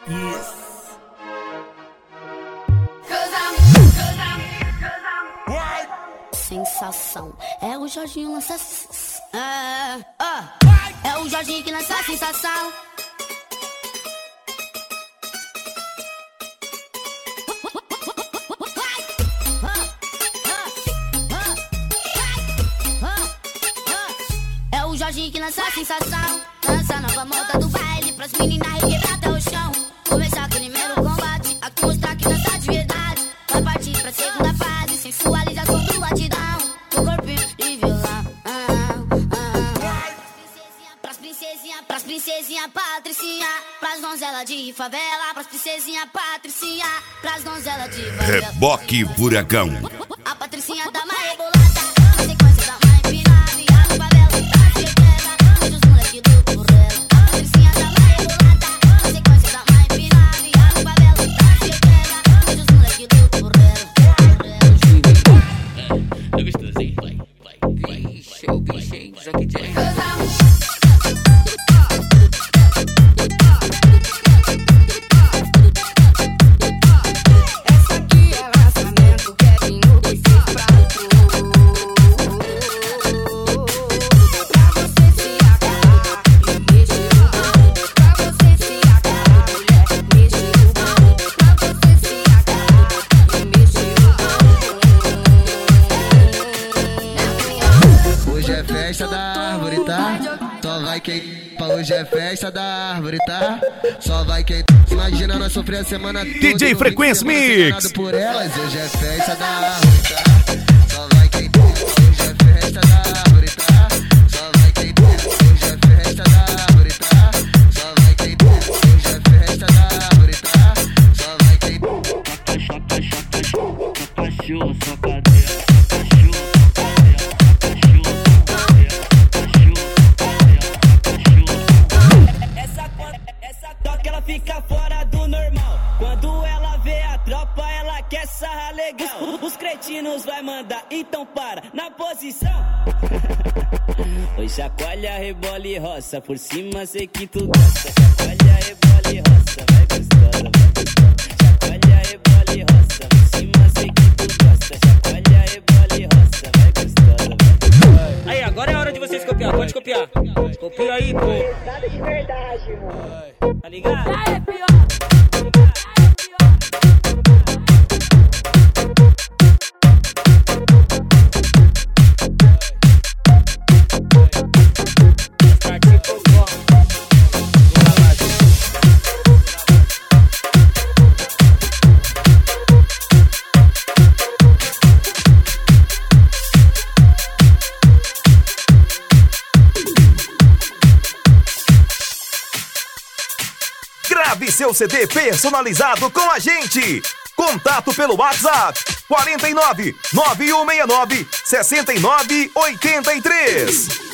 Yes. Sensação, é o Jorginho lança. É o Jorginho que lança a sensação. É o Jorginho que lança a sensação. Lança a nova moda do baile pras meninas requebrar até o chão. Começar aquele mero combate, aqui mostrar que dança de verdade. Vai partir pra segunda fase, sensualização do batidão. O corpinho de violão. Pras princesinha patricinha, pras donzela de favela. Pras princesinha patricinha, pras donzela de favela. Reboque Furacão. A patricinha dá uma rebolada, na sequência dá uma empinada. E a favela tá se quebra, hoje os moleque do currelo. A patricinha dá uma rebolada, na sequência dá uma empinada. E a favela tá se quebra, hoje os moleque do currelo. É gostosinho, vai. Vixe, o bicho, hein? Jogue Jack. Hoje é festa da árvore, tá? Só vai quem... Hoje é festa da árvore, tá? Só vai quem... Imagina nós sofrer a semana toda. DJ Frequência Mix. Por elas. Hoje é festa da árvore, tá? Só vai quem... Hoje é festa da árvore, tá? Só vai quem... Hoje é festa da árvore, tá? Só vai quem... Hoje é festa da árvore, tá? Só vai quem... Cachorro, só cadeira. Essa toca ela fica fora do normal. Quando ela vê a tropa, ela quer sarrar legal. Os cretinos vai mandar, então para na posição. Oi, chacoalha, rebola e roça. Por cima sei que tu gosta. Chacoalha, rebola e roça. Vai gostosa, vai gostosa. Chacoalha, rebola e roça. Por cima sei que tu gosta. Chacoalha, rebola e roça. Vai gostosa, vai gostosa. Aí, agora é a hora de vocês copiar. Pode copiar. Copia aí, pô. Nada de verdade, irmão. Tá ligado? É pior. Grave seu CD personalizado com a gente. Contato pelo WhatsApp 49 9169 6983.